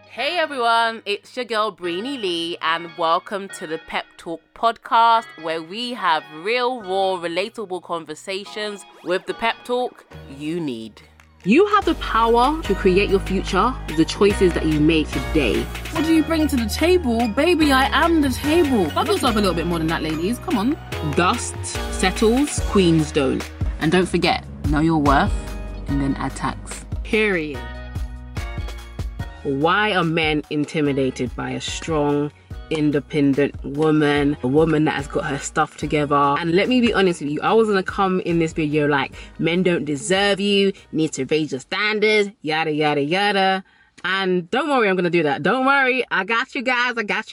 Hey everyone, it's your girl Breenie Lee and welcome to the Pep Talk podcast where we have real, raw, relatable conversations with the pep talk you need. You have the power to create your future with the choices that you make today. What do you bring to the table? Baby, I am the table. Love yourself a little bit more than that, ladies. Come on. Dust settles, queens don't. And don't forget, know your worth and then add tax. Period. Why are men intimidated by a strong, independent woman, a woman that has got her stuff together? And let me be honest with you, I was gonna come in this video like, men don't deserve you, need to raise your standards, yada, yada, yada. And don't worry, I'm gonna do that. Don't worry, I got you guys.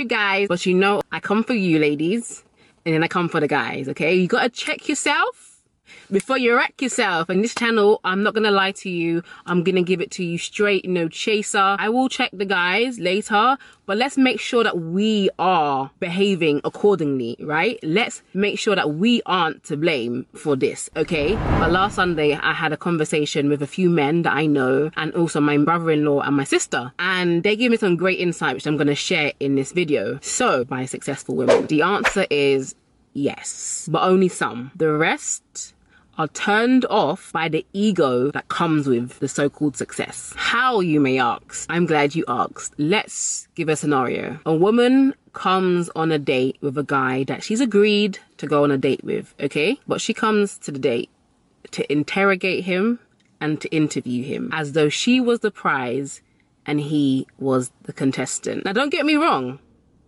But you know, I come for you ladies, and then I come for the guys, okay? You gotta check yourself before you wreck yourself. And this channel, I'm not gonna lie to you, I'm gonna give it to you straight, no chaser. I will check the guys later, but let's make sure that we are behaving accordingly, right? Let's make sure that we aren't to blame for this, okay? But last Sunday, I had a conversation with a few men that I know, and also my brother-in-law and my sister, and they gave me some great insight, which I'm gonna share in this video. So, by successful women, the answer is yes, but only some. The rest are turned off by the ego that comes with the so-called success. How, you may ask? I'm glad you asked. Let's give a scenario. A woman comes on a date with a guy that she's agreed to go on a date with, okay? But she comes to the date to interrogate him and to interview him as though she was the prize and he was the contestant. Now, don't get me wrong.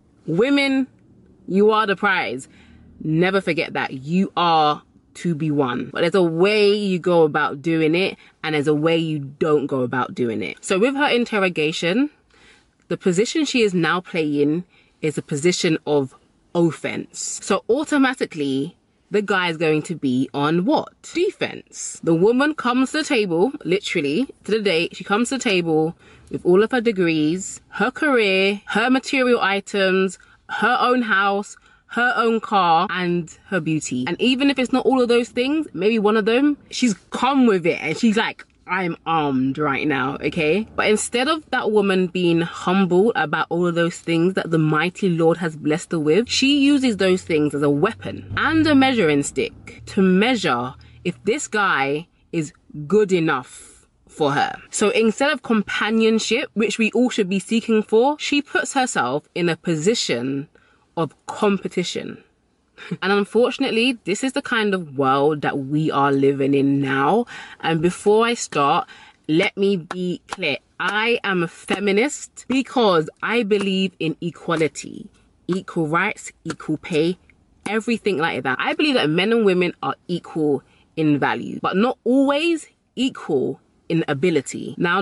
Women, you are the prize. Never forget that. You are to be won. But there's a way you go about doing it, and there's a way you don't go about doing it. So with her interrogation, the position she is now playing is a position of offense. So automatically, the guy is going to be on what? Defense. The woman comes to the table, literally, to the date. She comes to the table with all of her degrees, her career, her material items, her own house, her own car, and her beauty. And even if it's not all of those things, maybe one of them, she's come with it and she's like, I'm armed right now, okay? But instead of that woman being humble about all of those things that the mighty Lord has blessed her with, she uses those things as a weapon and a measuring stick to measure if this guy is good enough for her. So instead of companionship, which we all should be seeking for, she puts herself in a position of competition. And unfortunately, this is the kind of world that we are living in now. And before I start, let me be clear. I am a feminist because I believe in equality, equal rights, equal pay, everything like that. I believe that men and women are equal in value, but not always equal in ability. Now,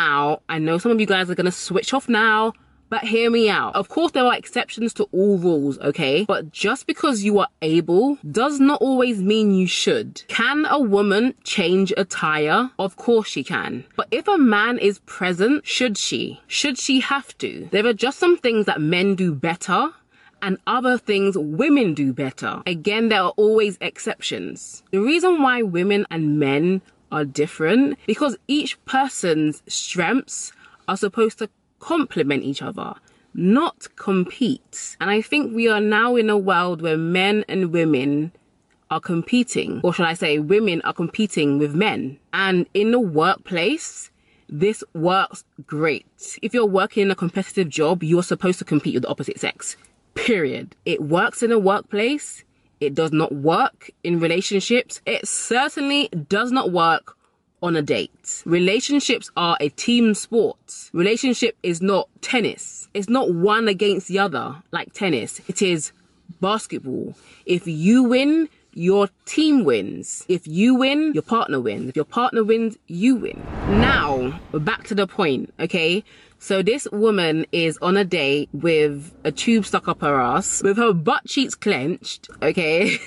I know some of you guys are gonna switch off now, but hear me out. Of course, there are exceptions to all rules, okay? But just because you are able does not always mean you should. Can a woman change a tire? Of course she can. But if a man is present, should she? Should she have to? There are just some things that men do better and other things women do better. Again, there are always exceptions. The reason why women and men are different, because each person's strengths are supposed to complement each other, not compete. And I think we are now in a world where men and women are competing, or should I say women are competing with men. And in the workplace, this works great. If you're working in a competitive job, you're supposed to compete with the opposite sex, period. It works in a workplace. It does not work in relationships. It certainly does not work on a date. Relationships are a team sport. Relationship is not tennis. It's not one against the other like tennis. It is basketball. If you win, your team wins. If you win, your partner wins. If your partner wins, you win. Now, back to the point, okay? So this woman is on a date with a tube stuck up her ass, with her butt cheeks clenched, okay?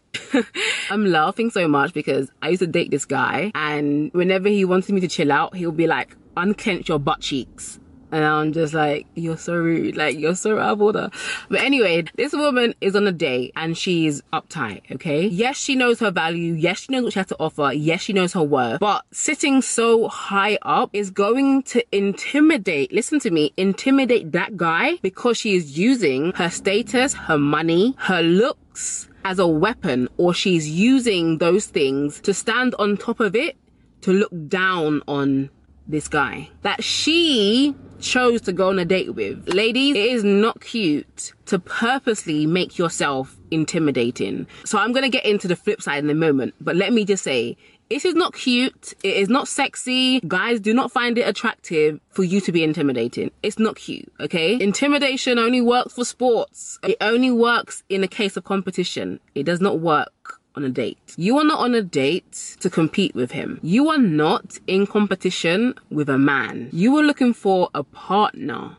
I'm laughing so much because I used to date this guy, and whenever he wanted me to chill out, he'll be like, unclench your butt cheeks. And I'm just like, you're so rude. Like, you're so out of order. But anyway, this woman is on a date and she's uptight, okay? Yes, she knows her value. Yes, she knows what she has to offer. Yes, she knows her worth. But sitting so high up is going to intimidate, listen to me, intimidate that guy because she is using her status, her money, her looks as a weapon, or she's using those things to stand on top of it to look down on this guy that she chose to go on a date with. Ladies, it is not cute to purposely make yourself intimidating. So I'm going to get into the flip side in a moment, but let me just say, this is not cute. It is not sexy. Guys, do not find it attractive for you to be intimidating. It's not cute, okay? Intimidation only works for sports. It only works in a case of competition. It does not work on a date. You are not on a date to compete with him. You are not in competition with a man. You are looking for a partner,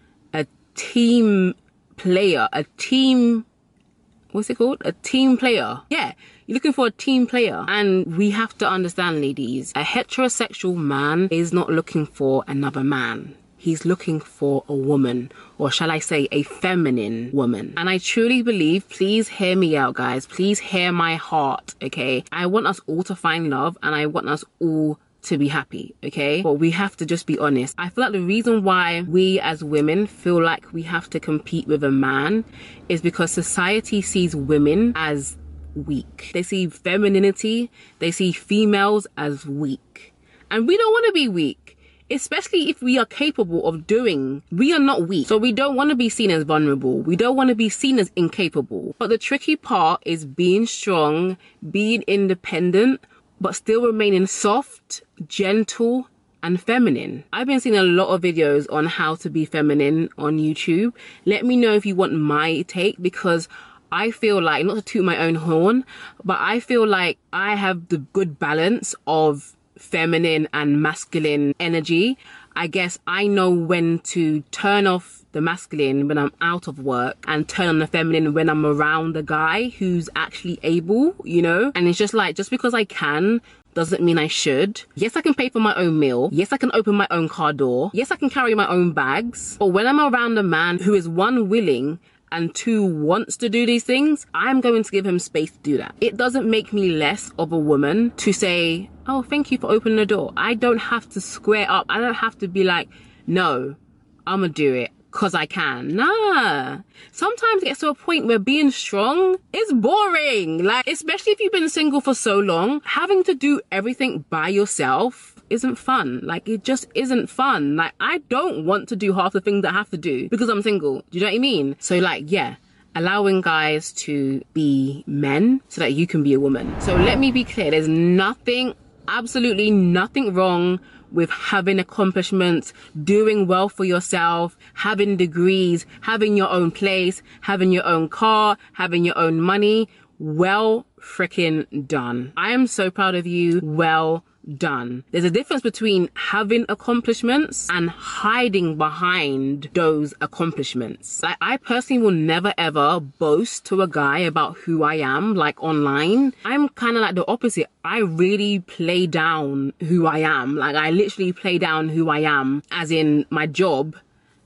a team player, a team, what's it called? A team player. Yeah, you're looking for a team player. And we have to understand, ladies, a heterosexual man is not looking for another man. He's looking for a woman, or shall I say a feminine woman. And I truly believe, please hear me out, guys. Please hear my heart, okay? I want us all to find love and I want us all to be happy, okay? But we have to just be honest. I feel like the reason why we as women feel like we have to compete with a man is because society sees women as weak. They see femininity, they see females as weak. And we don't want to be weak. Especially if we are capable of doing, we are not weak. So we don't want to be seen as vulnerable. We don't want to be seen as incapable. But the tricky part is being strong, being independent, but still remaining soft, gentle, and feminine. I've been seeing a lot of videos on how to be feminine on YouTube. Let me know if you want my take, because I feel like, not to toot my own horn, but I feel like I have the good balance of feminine and masculine energy. I guess I know when to turn off the masculine when I'm out of work and turn on the feminine when I'm around the guy who's actually able, you know? And it's just like, just because I can doesn't mean I should. Yes, I can pay for my own meal. Yes, I can open my own car door. Yes, I can carry my own bags. But when I'm around a man who is one, willing, and two, wants to do these things, I'm going to give him space to do that. It doesn't make me less of a woman to say, oh, thank you for opening the door. I don't have to square up. I don't have to be like, no, I'm gonna do it because I can. Nah. Sometimes it gets to a point where being strong is boring. Like, especially if you've been single for so long, having to do everything by yourself isn't fun. Like, it just isn't fun. Like, I don't want to do half the things that I have to do because I'm single. Do you know what I mean? So like, yeah, allowing guys to be men so that you can be a woman. So let me be clear, there's nothing, absolutely nothing wrong with having accomplishments, doing well for yourself, having degrees, having your own place, having your own car, having your own money. Well freaking done. I am so proud of you. Well done. There's a difference between having accomplishments and hiding behind those accomplishments. Like, I personally will never ever boast to a guy about who I am, like online. I'm kind of like the opposite. I really play down who I am. Like, I literally play down who I am, as in my job,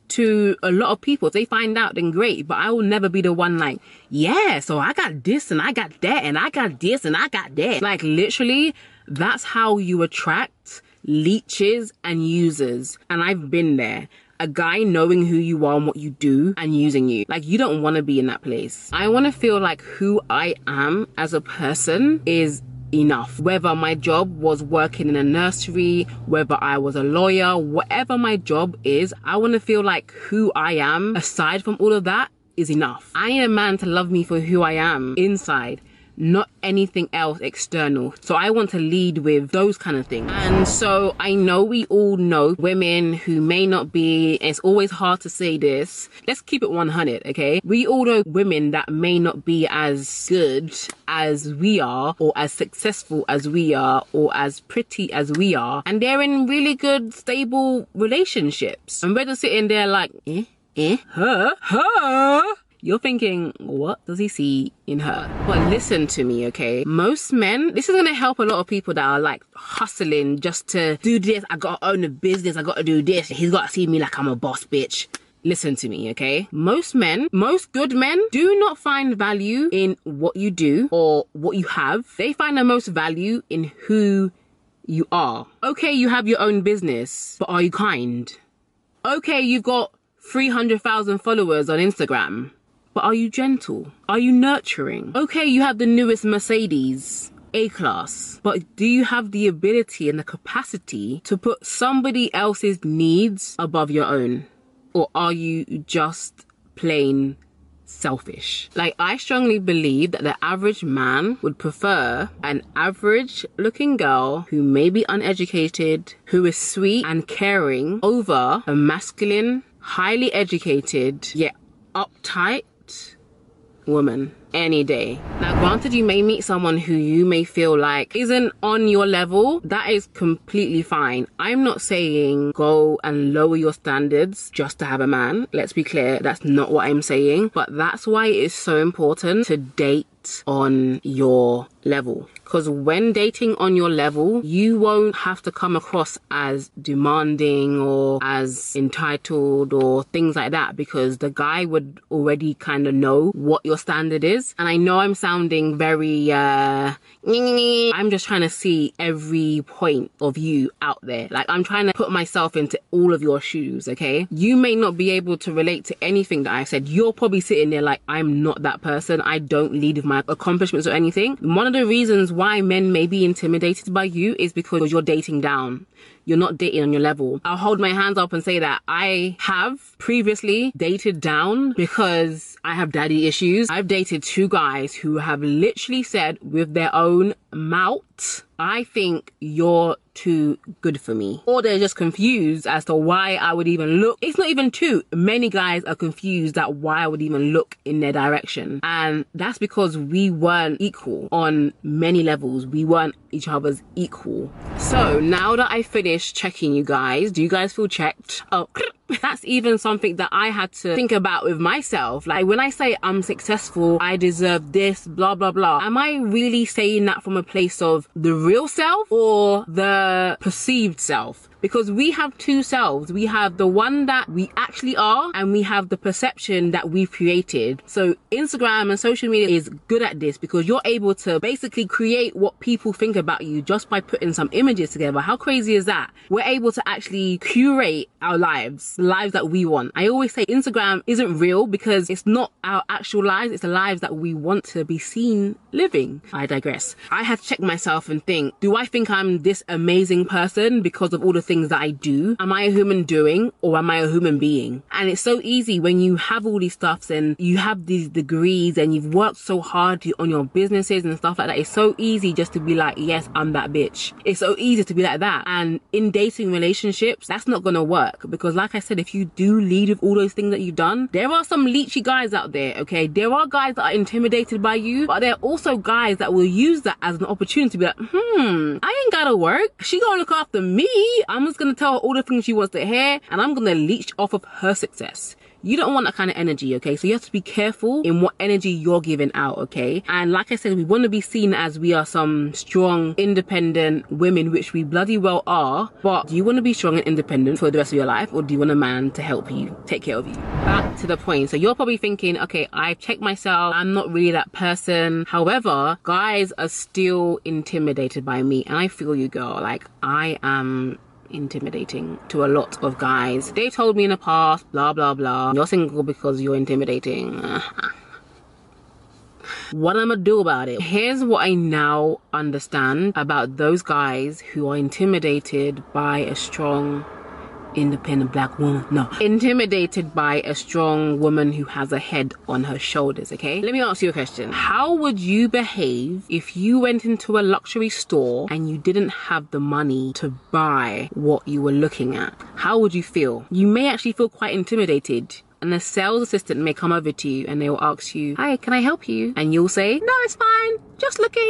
to a lot of people. If they find out, then great, but I will never be the one like, yeah, so I got this and I got that and I got this and I got that. Like, literally, that's how you attract leeches and users. And I've been there. A guy knowing who you are and what you do and using you. Like, you don't want to be in that place. I want to feel like who I am as a person is enough. Whether my job was working in a nursery, whether I was a lawyer, whatever my job is, I want to feel like who I am, aside from all of that, is enough. I need a man to love me for who I am inside, not anything else external. So I want to lead with those kind of things. And so I know we all know women who may not be, and it's always hard to say this, let's keep it 100, okay? We all know women that may not be as good as we are, or as successful as we are, or as pretty as we are, and they're in really good, stable relationships. And we're just sitting there like, huh? you're thinking, what does he see in her? But listen to me, okay? Most men, this is gonna help a lot of people that are like hustling just to do this. I gotta own a business, I gotta do this. He's gotta see me like I'm a boss bitch. Listen to me, okay? Most men, most good men, do not find value in what you do or what you have. They find the most value in who you are. Okay, you have your own business, but are you kind? Okay, you've got 300,000 followers on Instagram, but are you gentle? Are you nurturing? Okay, you have the newest Mercedes, A-class, but do you have the ability and the capacity to put somebody else's needs above your own? Or are you just plain selfish? Like, I strongly believe that the average man would prefer an average looking girl who may be uneducated, who is sweet and caring, over a masculine, highly educated, yet uptight woman any day. Now, granted, you may meet someone who you may feel like isn't on your level. That is completely fine. I'm not saying go and lower your standards just to have a man. Let's be clear, that's not what I'm saying. But that's why it is so important to date on your level. Because when dating on your level, you won't have to come across as demanding or as entitled or things like that, because the guy would already kind of know what your standard is. And I know I'm sounding very I'm just trying to see every point of you out there. Like, I'm trying to put myself into all of your shoes, okay? You may not be able to relate to anything that I said. You're probably sitting there like, I'm not that person. I don't lead with my accomplishments or anything. One of the reasons why men may be intimidated by you is because you're dating down. You're not dating on your level. I'll hold my hands up and say that I have previously dated down because I have daddy issues. I've dated 2 guys who have literally said with their own mouth, I think you're too good for me. Or they're just confused as to why I would even look. It's not even 2. Many guys are confused at why I would even look in their direction. And that's because we weren't equal on many levels. We weren't each other's equal. So now that I finished checking you guys, do you guys feel checked? Oh, that's even something that I had to think about with myself. Like, when I say I'm successful, I deserve this, blah, blah, blah. Am I really saying that from a place of the real self or the perceived self? Because we have 2 selves. We have the one that we actually are, and we have the perception that we've created. So Instagram and social media is good at this, because you're able to basically create what people think about you just by putting some images together. How crazy is that? We're able to actually curate our lives, the lives that we want. I always say Instagram isn't real because it's not our actual lives, it's the lives that we want to be seen living. I digress. I had to check myself and think, do I think I'm this amazing person because of all the things that I do? Am I a human doing, or am I a human being? And it's so easy when you have all these stuffs and you have these degrees and you've worked so hard on your businesses and stuff like that. It's so easy just to be like, yes, I'm that bitch. It's so easy to be like that. And in dating relationships, that's not gonna work, because like I said, if you do lead with all those things that you've done, there are some leechy guys out there, okay? There are guys that are intimidated by you, but there are also guys that will use that as an opportunity to be like, I ain't gotta work. She gonna look after me. I'm just gonna tell her all the things she wants to hear, and I'm gonna leech off of her success. You don't want that kind of energy, okay? So you have to be careful in what energy you're giving out, okay? And like I said, we want to be seen as we are some strong, independent women, which we bloody well are. But do you want to be strong and independent for the rest of your life, or do you want a man to help you, take care of you? Back to the point. So you're probably thinking, okay, I've checked myself, I'm not really that person. However, guys are still intimidated by me, and I feel you, girl. Like, I am intimidating to a lot of guys. They told me in the past, blah blah blah, you're single because you're intimidating. What am I gonna do about it? Here's what I now understand about those guys who are intimidated by a strong, independent black woman. No, intimidated by a strong woman who has a head on her shoulders, okay? Let me ask you a question. How would you behave if you went into a luxury store and you didn't have the money to buy what you were looking at? How would you feel? You may actually feel quite intimidated. And the sales assistant may come over to you and they will ask you, hi, can I help you? And you'll say, no, it's fine, just looking.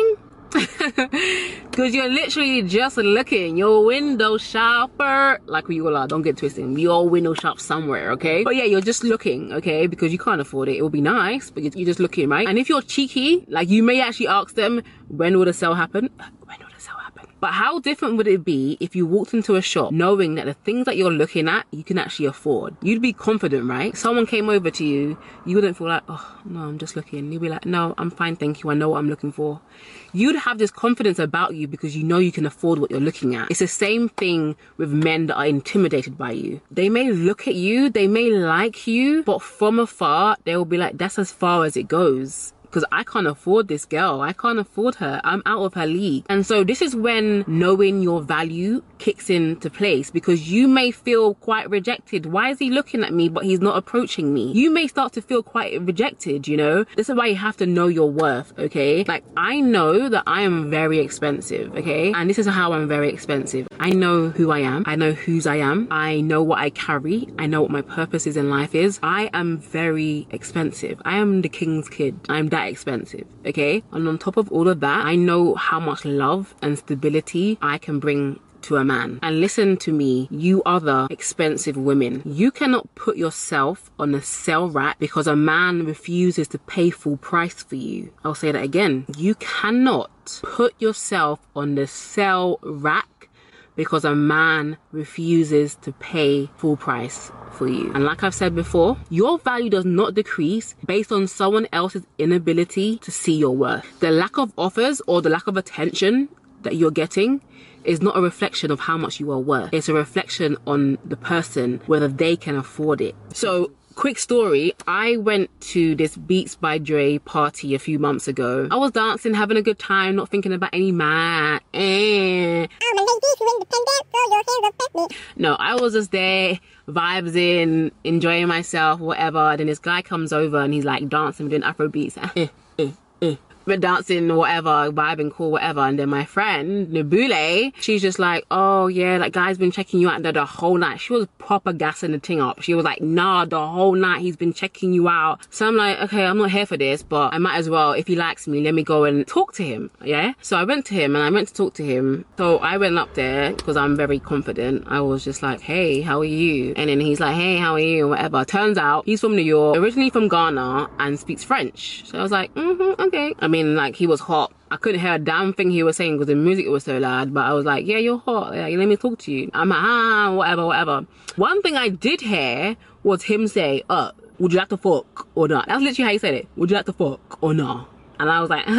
Because you're literally just looking. Your window shopper, like we all are, don't get twisted. We all window shop somewhere, okay? But yeah, you're just looking, okay? Because you can't afford it. It will be nice, but you're just looking, right? And if you're cheeky, like you may actually ask them, when will the sale happen? When will the sale happen? But how different would it be if you walked into a shop knowing that the things that you're looking at, you can actually afford? You'd be confident, right? Someone came over to you, you wouldn't feel like, oh, no, I'm just looking. You'd be like, no, I'm fine, thank you. I know what I'm looking for. You'd have this confidence about you because you know you can afford what you're looking at. It's the same thing with men that are intimidated by you. They may look at you, they may like you, but from afar, they will be like, that's as far as it goes. Because I can't afford this girl. I can't afford her. I'm out of her league. And so this is when knowing your value kicks into place, because you may feel quite rejected. Why is he looking at me but he's not approaching me? You may start to feel quite rejected, you know? This is why you have to know your worth, okay? Like, I know that I am very expensive, okay? And this is how I'm very expensive. I know who I am. I know whose I am. I know what I carry. I know what my purpose is in life is. I am very expensive. I am the king's kid. I'm that expensive, okay? And on top of all of that, I know how much love and stability I can bring to a man. And listen to me, you other expensive women, you cannot put yourself on a sale rack because a man refuses to pay full price for you. I'll say that again. You cannot put yourself on the sale rack because a man refuses to pay full price for you. And like I've said before, your value does not decrease based on someone else's inability to see your worth. The lack of offers or the lack of attention that you're getting is not a reflection of how much you are worth. It's a reflection on the person, whether they can afford it. So, quick story, I went to this Beats by Dre party a few months ago. I was dancing, having a good time, not thinking about any man. No, I was just there, vibes in, enjoying myself, whatever. Then this guy comes over and he's like dancing, doing Afro beats. We're dancing, whatever, vibing, cool, whatever. And then my friend, Nabule, she's just like, oh yeah, like guy's been checking you out the whole night. She was proper gassing the thing up. She was like, nah, the whole night he's been checking you out. So I'm like, okay, I'm not here for this, but I might as well, if he likes me, let me go and talk to him, yeah? So I went to him and I went to talk to him. So I went up there because I'm very confident. I was just like, hey, how are you? And then he's like, hey, how are you? Whatever. Turns out he's from New York, originally from Ghana, and speaks French. So I was like, okay. I mean, like, he was hot. I couldn't hear a damn thing he was saying because the music was so loud, but I was like, yeah, you're hot. Like, let me talk to you. I'm like, whatever. One thing I did hear was him say, would you like to fuck or not? That's literally how he said it. Would you like to fuck or not? And I was like,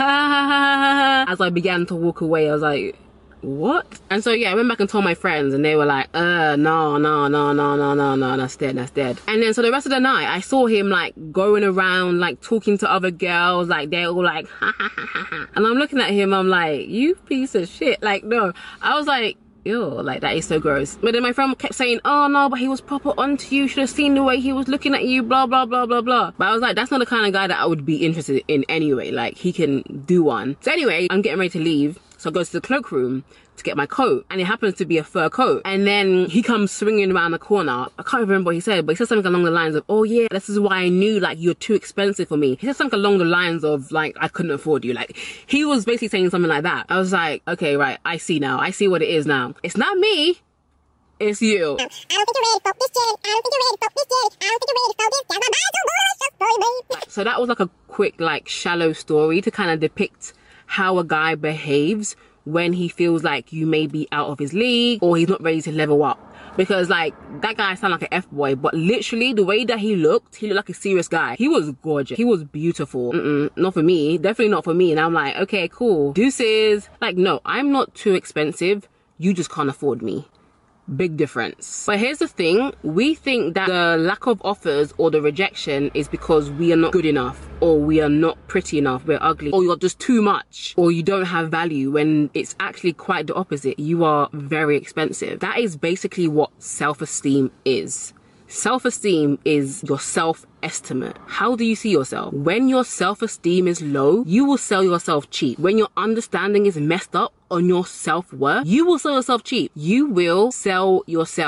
as I began to walk away, I was like, what? And so yeah, I went back and told my friends and they were like, no, that's dead. And then so the rest of the night I saw him like going around like talking to other girls, like they're all like and I'm looking at him, I'm like, you piece of shit. Like, no, I was like, ew, like that is so gross. But then my friend kept saying, oh no, but he was proper onto you, should have seen the way he was looking at you, blah blah blah blah blah. But I was like, that's not the kind of guy that I would be interested in anyway. Like, he can do one. So anyway, I'm getting ready to leave, so I go to the cloakroom to get my coat, and it happens to be a fur coat. And then he comes swinging around the corner. I can't remember what he said, but he said something along the lines of, oh yeah, this is why I knew like you're too expensive for me. He said something along the lines of like, I couldn't afford you. Like, he was basically saying something like that. I was like, okay, right, I see now. I see what it is now. It's not me, it's you. I don't think you're ready for this shit. I don't think you're ready for this shit. I don't think you're ready for this. So that was like a quick, like, shallow story to kind of depict how a guy behaves when he feels like you may be out of his league or he's not ready to level up. Because like, that guy sounded like an F-boy, but literally the way that he looked like a serious guy. He was gorgeous. He was beautiful. Not for me. Definitely not for me. And I'm like, okay, cool. Deuces. Like, no, I'm not too expensive. You just can't afford me. Big difference. But here's the thing, we think that the lack of offers or the rejection is because we are not good enough, or we are not pretty enough, we're ugly, or you're just too much, or you don't have value, when it's actually quite the opposite. You are very expensive. That is basically what self-esteem is. Self-esteem is your self-estimate. How do you see yourself? When your self-esteem is low, you will sell yourself cheap. When your understanding is messed up on your self-worth, you will sell yourself cheap. You will sell yourself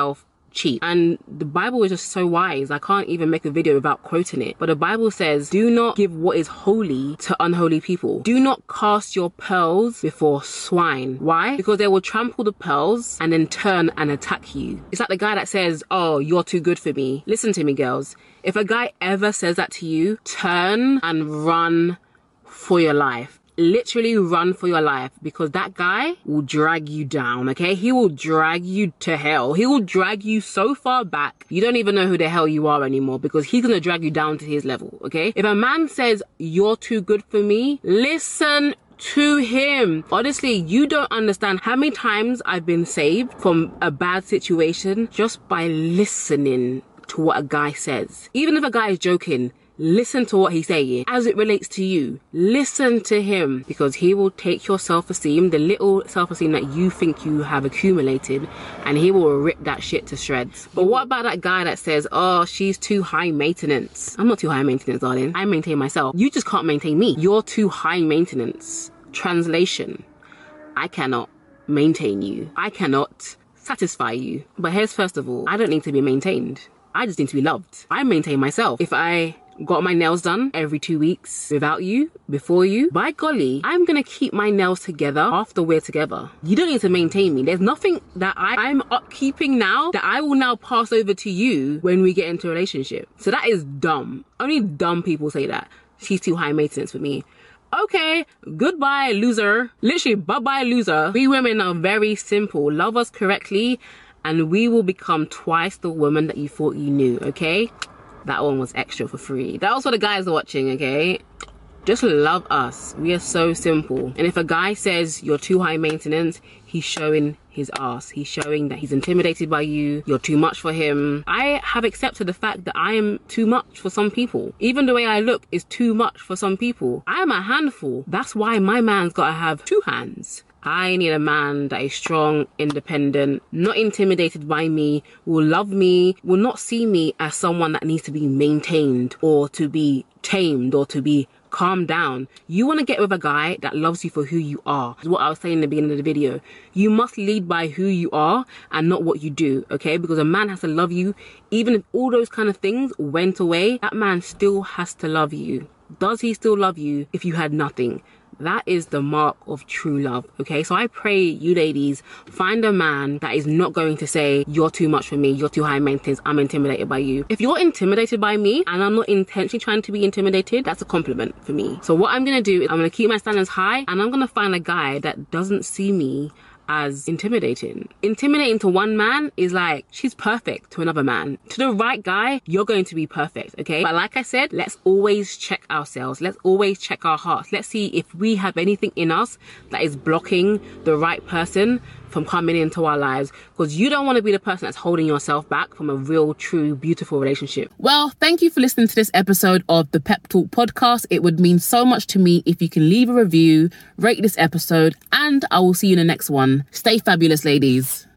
cheat. And the Bible is just so wise. I can't even make a video without quoting it. But the Bible says, do not give what is holy to unholy people. Do not cast your pearls before swine. Why? Because they will trample the pearls and then turn and attack you. It's like the guy that says, oh, you're too good for me. Listen to me, girls. If a guy ever says that to you, turn and run for your life. Literally run for your life, because that guy will drag you down, okay? He will drag you to hell. He will drag you so far back, you don't even know who the hell you are anymore, because he's gonna drag you down to his level, okay? If a man says, you're too good for me, listen to him. Honestly, you don't understand how many times I've been saved from a bad situation just by listening to what a guy says. Even if a guy is joking, listen to what he's saying. As it relates to you, listen to him, because he will take your self-esteem, the little self-esteem that you think you have accumulated, and he will rip that shit to shreds. But what about that guy that says, oh, she's too high maintenance? I'm not too high maintenance, darling. I maintain myself. You just can't maintain me. You're too high maintenance. Translation: I cannot maintain you. I cannot satisfy you. But here's first of all, I don't need to be maintained. I just need to be loved. I maintain myself. If I got my nails done every 2 weeks without you, before you, by golly, I'm gonna keep my nails together after we're together. You don't need to maintain me. There's nothing that I'm upkeeping now that I will now pass over to you when we get into a relationship. So that is dumb. Only dumb people say that. She's too high maintenance for me. Okay, goodbye, loser. Literally, bye-bye, loser. We women are very simple. Love us correctly, and we will become twice the woman that you thought you knew, okay? That one was extra for free. That was for the guys watching, okay? Just love us. We are so simple. And if a guy says you're too high maintenance, he's showing his ass. He's showing that he's intimidated by you. You're too much for him. I have accepted the fact that I am too much for some people. Even the way I look is too much for some people. I am a handful. That's why my man's gotta have 2 hands. I need a man that is strong, independent, not intimidated by me, will love me, will not see me as someone that needs to be maintained or to be tamed or to be calmed down. You want to get with a guy that loves you for who you are. That's what I was saying in the beginning of the video. You must lead by who you are and not what you do, okay? Because a man has to love you. Even if all those kind of things went away, that man still has to love you. Does he still love you if you had nothing? That is the mark of true love, okay? So I pray you ladies find a man that is not going to say, you're too much for me, you're too high maintenance, I'm intimidated by you. If you're intimidated by me and I'm not intentionally trying to be intimidated, that's a compliment for me. So what I'm gonna do is I'm gonna keep my standards high, and I'm gonna find a guy that doesn't see me as intimidating. Intimidating to one man is like, she's perfect to another man. To the right guy, you're going to be perfect, okay? But like I said, let's always check ourselves. Let's always check our hearts. Let's see if we have anything in us that is blocking the right person from coming into our lives, because you don't want to be the person that's holding yourself back from a real, true, beautiful relationship. Well, thank you for listening to this episode of the Pep Talk podcast. It would mean so much to me if you can leave a review, rate this episode, and I will see you in the next one. Stay fabulous, ladies.